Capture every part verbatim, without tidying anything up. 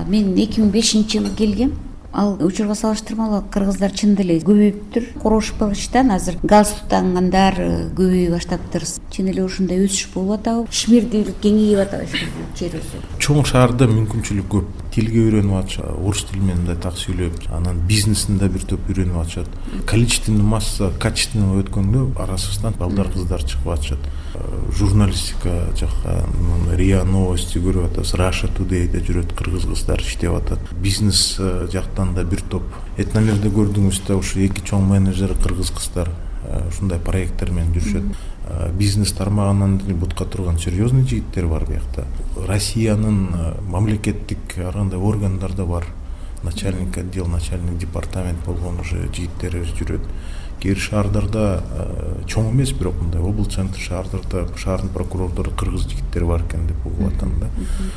мен эки миң бешинчи жылы келгем. Ал учурга салыштырмалуу кыргыздар чын деле көбөйүптүр. Корошуп калышtan азыр галстук таггандар көбөйө баштаптыр. Чын эле ушундай өсүш болуп атабы? Ишмердүүлүк кеңейип атабы жер өзү? Чоң шаарда мүмкүнчүлүк көп. Тилге үйрөнүп атышат, орус тили менен да так сүйлөп, анан бизнесин да бир топ үйрөнүп атышат. Количественный масса, качественный өткөндө арасынан балдар кыздар чыгып атышат. Журналистика жакка, РИА новости көрүп атабыз, Russia Today'де жүрөт кыргыз кыздар иштеп атат. Бизнес жактан да бир топ. Этномерде көрдүңүз да ушу эки чоң менеджер кыргыз кыздар ушундай проекттер менен жүрүшөт. Бизнес тармагынан бутка турган серьезный жигиттер бар биякта. Россиянын мамлекеттик андай органдарда бар. Начальник отдел, начальник департамент болгон уже жигиттер жүрөт. Кээ бир шаардарда чоң эмес, бирок мындай обл центр шаардырда шаардын прокурордору кыргыз жигиттер бар экен деп угуп атам да.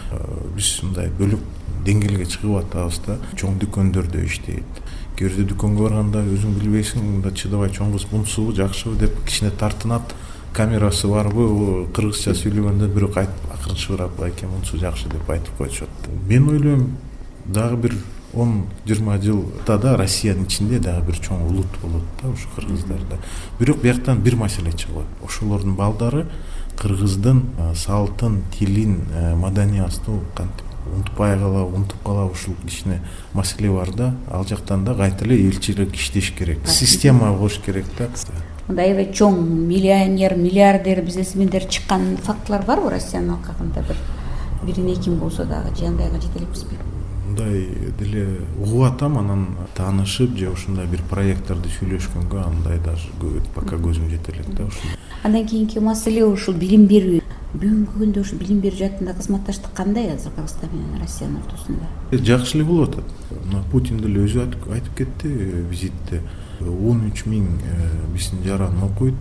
Биз мындай бөлүк деңгээлге чыгып атабыз да, чоң дүкөндөрдө иштейт. Кээ бирде дүкөнгө барганда өзүң билбейсиң, мында чыдабай чоң кыз мунусубу, жакшыбы деп кичине тартынат. Камерасы барбы, кыргызча сүйлөгөндө бирок айтып акырынчыбыраак экен, мунусу жакшы деп айтып койчу. Мен ойлойм, дагы бир он жыйырма жылда да Россиянын ичинде дагы бир чоң улут болот да, ушу кыргыздарда. Бирок бияктан бир маселе чыгат. Ошолордун балдары кыргыздын салтын, тилин, маданиясын кантип унутпай калабы, унутуп калабы, ушул кичине маселе бар да. Ал жактан да кайта эле элчилик иштеш керек. Система болуш керек да. Мындай аябай чоң миллионер, миллиардер бизнесмендер чыккан фактылар барбы Россиянын алкагында? Бир бирин экин болсо дагы же андайга жете элекпизби? Мындай деле угуп атам, анан таанышып же ушундай бир проекттерди сүйлөшкөнгө андай даже пока көзүм жете элек да ушул. Андан кийинки маселе ушул билим берүү. Бүгүнкү күндө ушу билим берүү жаатында кызматташтык кандай азыр Кыргызстан менен Россиянын ортосунда? Жакшы эле болуп атат. Мына Путин деле өзү айтып кетти визитте. он үч миң биздин жаран окуйт.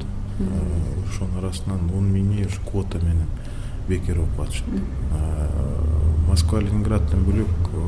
Ошонун арасынан он миңи ушу квота менен бекер окуп атышат. Москва, Ленинграддан бөлөк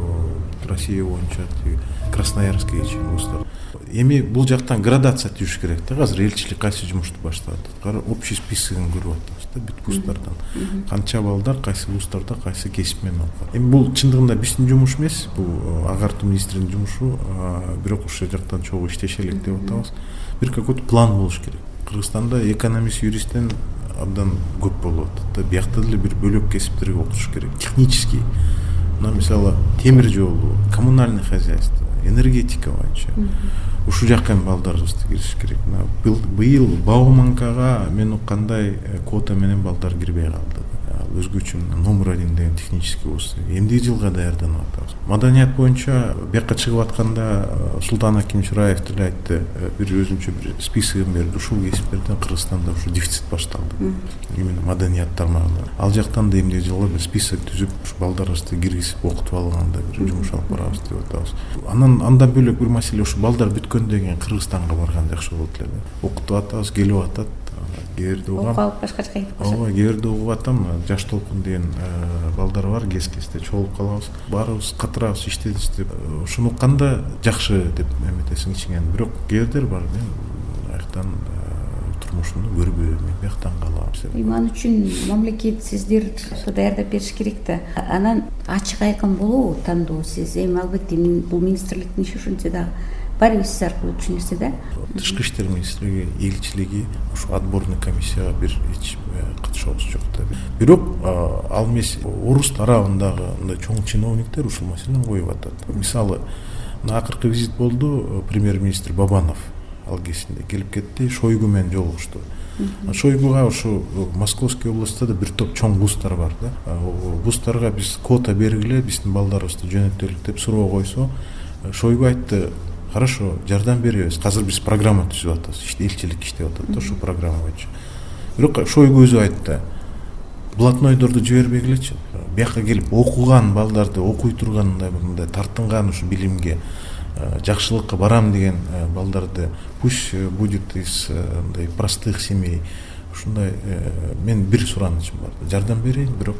Россия боюнча Красноярские вуздар. Эми бул жактан градация түзүш керек да. Азыр элчилик кайсы жумушту баштап атат. Общий списогун көрүп атабыз да, бүт вуздардан. Канча балдар кайсы вуздарда кайсы кесип менен окуат. Эми бул чындыгында биздин жумуш эмес, бул агартуу министринин жумушу, бирок ушул жактан чогуу иштеше элек деп атабыз. Бир какой-то план болуш керек. Кыргызстанда экономист, юристтен абдан көп болуп атат. Биякта деле бир бөлөк кесиптерге окутуш керек. Технический. Мына мисалы темир жолу, коммунальное хозяйство, энергетика боюнча. Ушул жакка балдарыбызды кириш керек. Быйыл Бауманкага мен уккандай квота менен балдар кирбей калды. Өзгөчө номер один деген технический вуз. Эмдиги жылга даярданып атабыз. Маданият боюнча бияка чыгып атканда Султан Аким Чураев деле айтты, бир өзүнчө бир списогун берди. Ушул кесиптерден Кыргызстанда ушу дефицит башталды. Именно маданият тармагында. Ал жактан да эмдиги жылга бир список түзүп, ушу балдарыбызды киргизип окутуп алганда бир жумуш алып барабыз деп атабыз. Анан андан бөлөк бир маселе, ушу балдар бүткөндөн кийин Кыргызстанга барган жакшы болот эле. Окутуп атабыз, келип атат. Герде угам. Окуп башка жака кетип калышат. Ооба, герде угуп атам, жаш толкун деген балдар бар, кес-кесте чогулуп калабыз. Баарыбыз катырабыз, иштейбиз деп. Ушуну укканда жакшы деп эметесиң ичиңен. Бирок гердер бар, мен аяктан турмушумду көрбөйм, мен бияктан калам. Иман үчүн мамлекет сиздерди даярдап бериш керек да. Анан ачык айкын болобу тандоо сиз? Эми албетте бул министрликтин иши ушунча дагы бар эмес аркылуу үчүн нерсе да. Тышкы иштер министрлиги, элчилиги ушу отборный комиссияга бир эч катышабыз жок да. Бирок ал эмес орус тарабындагы мындай чоң чиновниктер ушул маселени коюп атат. Мисалы, акыркы визит болду, премьер-министр Бабанов ал кезинде келип кетти, Шойгу менен жолугушту. Шойгуга ушу Московский областта да бир топ чоң вуздар бар да. Вуздарга биз квота бергиле, биздин балдарыбызды жөнөтөлүк деп суроо койсо, Шойгу айтты, хорошо, жардам беребиз. Азыр биз программа түзүп атабыз. Иште элчилик иштеп атат да ошол программа боюнча. Бирок Шойгу өзү айтты, блатнойдорду жибербегилечи. Бияка келип окуган балдарды, окуй турган мындай тартынган ушу билимге, жакшылыкка барам деген балдарды пусть будет из простых семей. Ушундай мен бир суранычым бар. Жардам берейин, бирок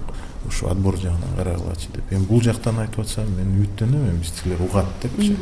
ушу отбор жагынан карагылачы деп. Эми бул жактан айтып атсам мен үмүттөнөм, эми силер угат депчи.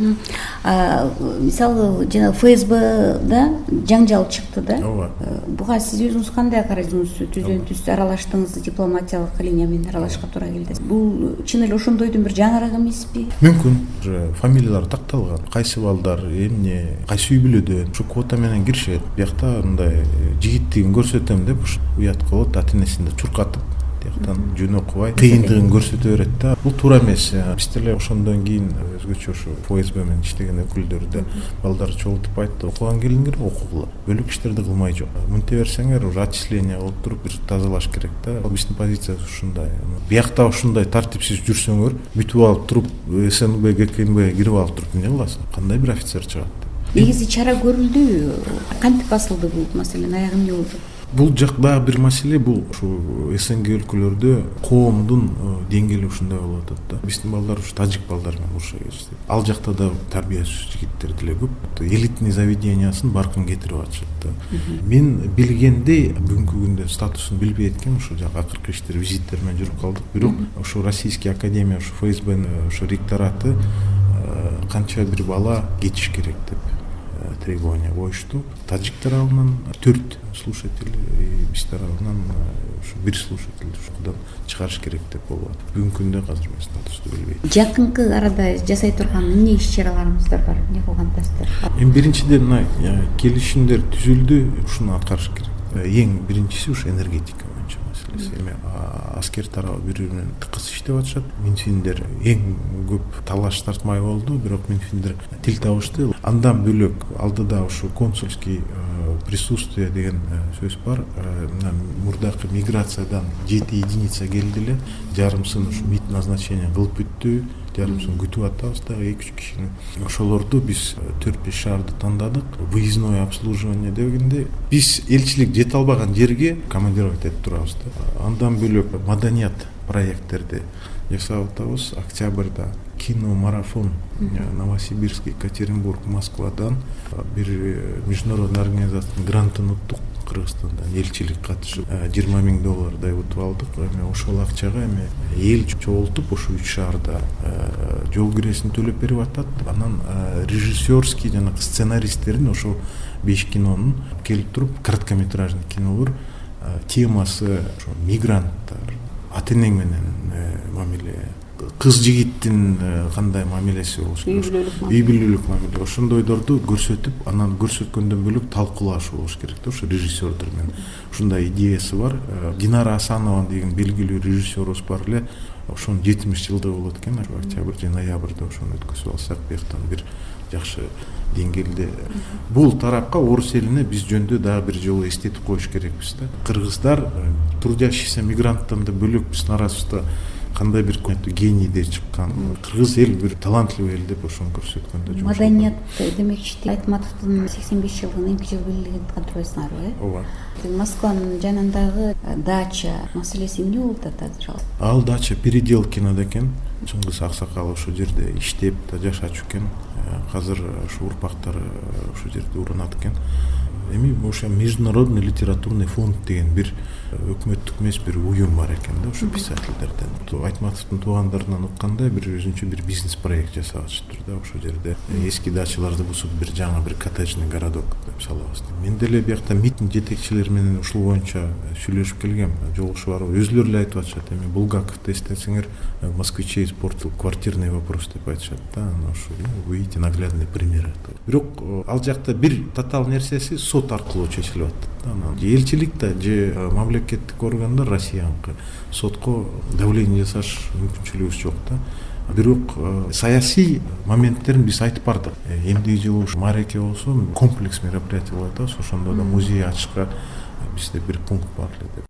Мисалы жана ФСБда жаңжал чыкты да. Ооба. Буга сиз өзүңүз кандай карайсыз? Түздөн түз аралаштыңыз, дипломатиялык линия менен аралашка туура келди. Бул чын эле ошондойдун бир жаңырыгы эмеспи? Мүмкүн. Фамилиялар такталган. Кайсы балдар, эмне, кайсы үй бүлөдөн ушу квота менен киришет. Биякта мындай жигиттигин көрсөтөм деп уят кылып, ата-энесинде чуркатып, тияктан жөн окубай, кыйындыгын көрсөтө берет да. Бул туура эмес. Биз деле ошондон кийин өзгөчө ушу ФСБ менен иштеген өкүлдөр да балдарды чогултуп айтты, окуган келиңер окугула. Бөлөк иштерди кылмай жок. Мынте берсеңер, уже отчисление кылып туруп бир тазалаш керек да. Биздин позициябыз ушундай. Биякта ушундай тартипсиз жүрсөңөр, бүтүп алып туруп, СНБ, ГКНБ кирип алып туруп эмне кыласың? Кандай бир офицер чыгат деп. Негизи чара көрүлдү. Кантип басылды бул маселенин аягы эмне болду? Бул жакта бир маселе, бул ушу СНГ өлкөлөрдө коомдун деңгээли ушундай болуп атат да. Биздин балдар ушу тажик балдар менен уруша кетишти. Ал жакта да тарбиясыз жигиттер деле көп. Элитный заведениясын баркын кетирип атышат да. Мен билгендей бүгүнкү күндө статусун билбей эткем, ушу жак акыркы иштер визиттер менен жүрүп калдык. Бирок ушу Российский академия, ушу ФСБнын ушу ректораты канча бир бала кетиш керек деп требования коюшту. Тажик тарабынан төрт слушатель, биз тарабынан ушу бир слушатель ушудан чыгарыш керек деп болот. Бүгүнкү күндө азыр мен статусту билбейм. Жакынкы арада жасай турган эмне иш-чараларыңыздар бар? Эмне кылгандасыздар? Эми биринчиден мына келишимдер түзүлдү, ушуну аткарыш керек. Эң биринчиси ушу энергетика боюнча маселеси. Эми аскер тарабы бири менен тыкыз иштеп атышат. Минфиндер эң көп талаш тартмай болду, бирок минфиндер тил табышты. Андан бөлөк алдыда ушу консульский присутствие деген сөз бар. Мына мурдакы миграциядан жети единица келди эле, жарымсын ушу мит назначение кылып бүттү. Жарымсын күтүп атабыз дагы эки үч кишини. Ошолорду биз төрт беш шаарды тандадык. Выездное обслуживание дегенде биз элчилик жете албаган жерге командировать этип турабыз да. Андан бөлөк маданият проекттерди жасап атабыз. Октябрда киномарафон Новосибирск, Екатеринбург, Москвадан бир международный организациянын грантын уттук. Кыргызстандан элчилик катышып жыйырма миң доллардай утуп алдык. Эми ошол акчага эми эл чогултуп ушу үч шаарда жол киресин төлөп берип атат. Анан режиссерский жана сценаристтердин ошол беш кинонун келип туруп короткометражный кинолор темасы ошо мигранттар, ата-энең менен мамиле, кыз жигиттин кандай мамилеси болуш керек, үй бүлөлүк мамиле, ошондойдорду көрсөтүп, анан көрсөткөндөн бөлөк талкуулашуу болуш керек да, ошо режиссердер менен. Ушундай идеясы бар. Динара Асанова деген белгилүү режиссерубуз бар эле, ошонун жетимиш жылдыгы болот экен, октябрь же ноябрда ошону өткөзүп алсак, бияктан бир жакшы деңгээлде. Бул тарапка орус элине биз жөндө дагы бир жолу эстетип коюш керекпиз да. Кыргыздар трудящийся мигранттан да бөлөк биздин арабызда кандай бир генийдер чыккан. Кыргыз эл бир талантлуу эл деп ошону көрсөткөндө жок. Маданият демекчи Айтматовдун сексен беш жылдыгын эки жыл белгилеген кантпайсыңарбы, э? Ооба. Москванын жанындагы дача маселеси эмне болуп атат азыр? Ал дача Переделкинода экен. Чыңгыз Аксакал ошол жерде иштеп да жашачу экен. Азыр ушу урпактары ошол жерде урунат экен. Эми ошо международный литературный фонд деген бир өкмөттүк эмес бир уюм бар экен да, ошо писательдерден. Айтматовдун туугандарынан уккандай бир өзүнчө бир бизнес проект жасап атышыптыр да, ошол жерде эски дачаларды бузуп бир жаңы бир коттеджный городок деп салабыз. Мен деле биякта митинг жетекчилери менен ушул боюнча сүйлөшүп келгем, жолугушуу бар. Өзүлөрү эле айтып атышат, эми Булгаковду эстесеңер, москвичей испортил квартирный вопрос деп айтышат да, ошо вы видите наглядный пример. Бирок ал жакта бир татаал нерсеси сот аркылуу чечилип атат. Анан элчилик да же мамлекеттик органдар Россияныкы сотко давление жасаш мүмкүнчүлүгүбүз жок да. Бирок саясий моменттерин биз айтып бардык. Эмдиги жылы ушу Мареке болсо комплекс мероприятие болот да, ошондо да музей ачышка бизде бир пункт бар эле деп.